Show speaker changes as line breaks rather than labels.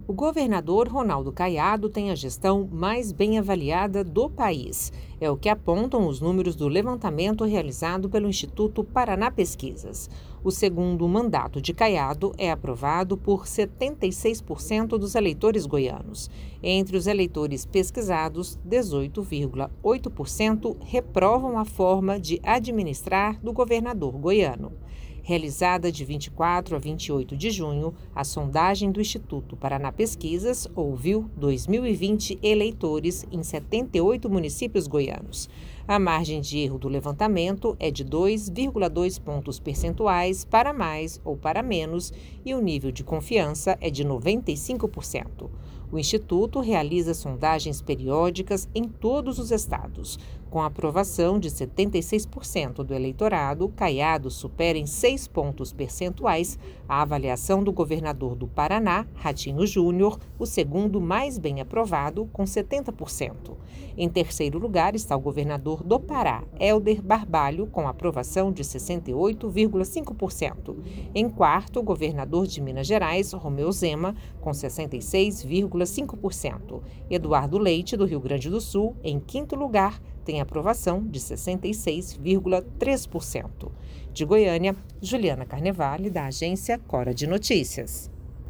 O governador Ronaldo Caiado tem a gestão mais bem avaliada do país. É o que apontam os números do levantamento realizado pelo Instituto Paraná Pesquisas. O segundo mandato de Caiado é aprovado por 76% dos eleitores goianos. Entre os eleitores pesquisados, 18,8% reprovam a forma de administrar do governador goiano. Realizada de 24 a 28 de junho, a sondagem do Instituto Paraná Pesquisas ouviu 2.020 eleitores em 78 municípios goianos. A margem de erro do levantamento é de 2,2 pontos percentuais para mais ou para menos e o nível de confiança é de 95%. O Instituto realiza sondagens periódicas em todos os estados. Com a aprovação de 76% do eleitorado, Caiado supera em 6 pontos percentuais a avaliação do governador do Paraná, Ratinho Júnior, o segundo mais bem aprovado, com 70%. Em terceiro lugar está o governador do Pará, Helder Barbalho, com aprovação de 68,5%. Em quarto, o governador de Minas Gerais, Romeu Zema, com 66,5%. Eduardo Leite, do Rio Grande do Sul, em quinto lugar, tem aprovação de 66,3%. De Goiânia, Juliana Carnevale, da agência Cora de Notícias.